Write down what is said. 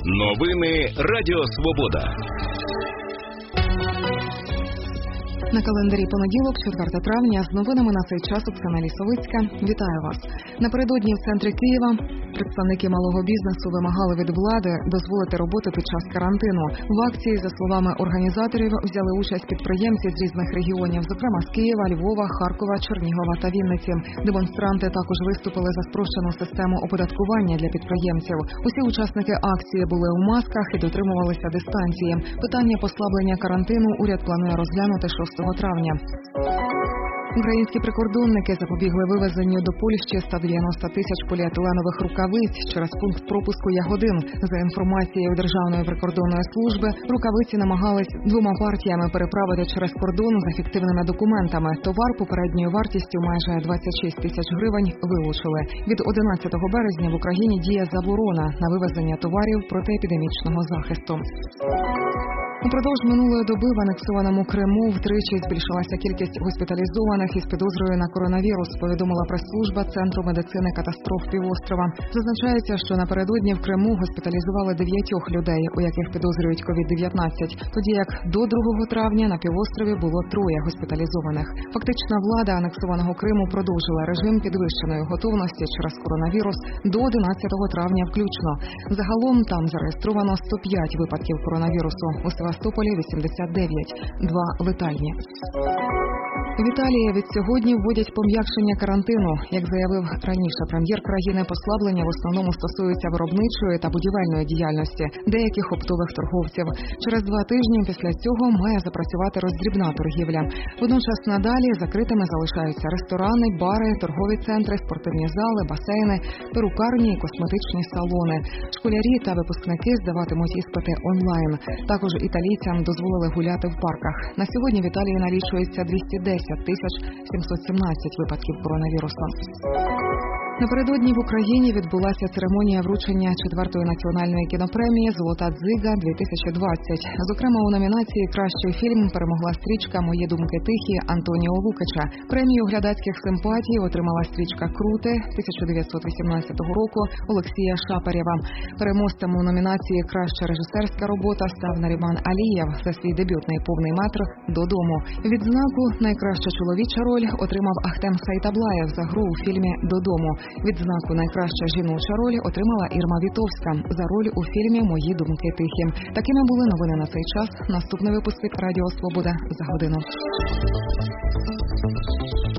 Новини Радіо Свобода. На календарі понеділок, 4 травня, з новинами на цей час Оксана Лісовицька. Вітаю вас. Напередодні в центрі Києва представники малого бізнесу вимагали від влади дозволити роботу під час карантину. В акції, за словами організаторів, взяли участь підприємці з різних регіонів, зокрема з Києва, Львова, Харкова, Чернігова та Вінниці. Демонстранти також виступили за спрощену систему оподаткування для підприємців. Усі учасники акції були у масках і дотримувалися дистанції. Питання послаблення карантину уряд планує розглянути 6 травня. Українські прикордонники запобігли вивезенню до Польщі 190 тисяч поліетиленових рукавиць через пункт пропуску Ягодин. За інформацією Державної прикордонної служби, рукавиці намагались 2 партіями переправити через кордон за фіктивними документами. Товар попередньою вартістю майже 26 тисяч гривень вилучили. Від 11 березня в Україні діє заборона на вивезення товарів протиепідемічного захисту. Упродовж минулої доби в анексованому Криму втричі збільшилася кількість госпіталізованих із підозрою на коронавірус, повідомила прес-служба Центру медицини катастроф півострова. Зазначається, що напередодні в Криму госпіталізували 9 людей, у яких підозрюють COVID-19, тоді як до 2 травня на півострові було 3 госпіталізованих. Фактично, влада анексованого Криму продовжила режим підвищеної готовності через коронавірус до 11 травня включно. Загалом там зареєстровано 105 випадків коронавірусу. У Севастополі 89, 2 летальні. В Італії від сьогодні вводять пом'якшення карантину. Як заявив раніше прем'єр країни, послаблення в основному стосуються виробничої та будівельної діяльності деяких оптових торговців. Через 2 тижні після цього має запрацювати роздрібна торгівля. Водночас надалі закритими залишаються ресторани, бари, торгові центри, спортивні зали, басейни, перукарні і косметичні салони. Школярі та випускники здаватимуть іспити онлайн. Також італійцям дозволили гуляти в парках. На сьогодні в Італії налічується 210 717 випадків коронавірусу. Напередодні в Україні відбулася церемонія вручення 4-ї національної кінопремії «Золота дзига-2020». Зокрема, у номінації «Кращий фільм» перемогла стрічка «Мої думки тихі» Антоніо Лукича. Премію глядацьких симпатій отримала стрічка «Крути» 1918 року Олексія Шапарєва. Переможцем у номінації «Краща режисерська робота» став Наріман Алієв за свій дебютний повний метр «Додому». Відзнаку «Найкраща чоловіча роль» отримав Ахтем Сайтаблаєв за гру у фільмі «Додому». Відзнаку «Найкраща жіноча роль» отримала Ірма Вітовська за роль у фільмі «Мої думки тихі». Такими були новини на цей час. Наступний випуск від Радіо Свобода за годину.